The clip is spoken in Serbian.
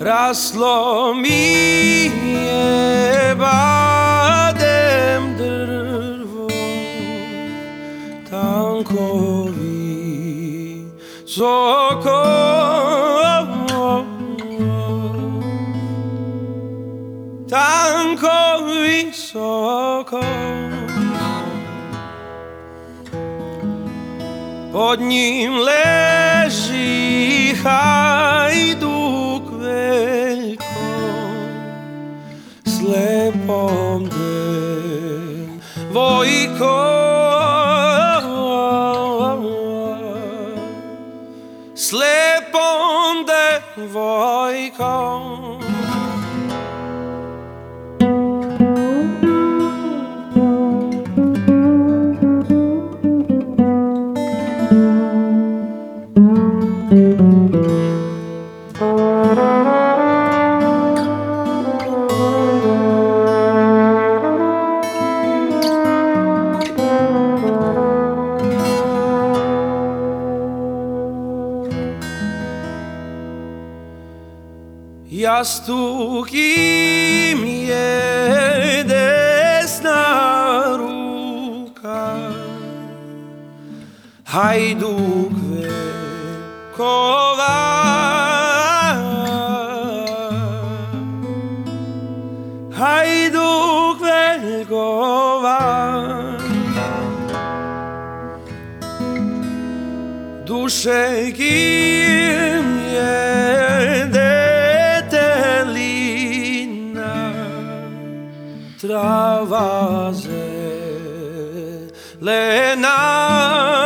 Raslo mi je badem drvo, tanko visoko, tanko visoko. Pod njim leži hajduk veljko, s lepom devojkom, s lepom devojkom. Jastuk im je desna ruka, hajduk veljkova, hajduk veljkova. Dušek im je trava zelena,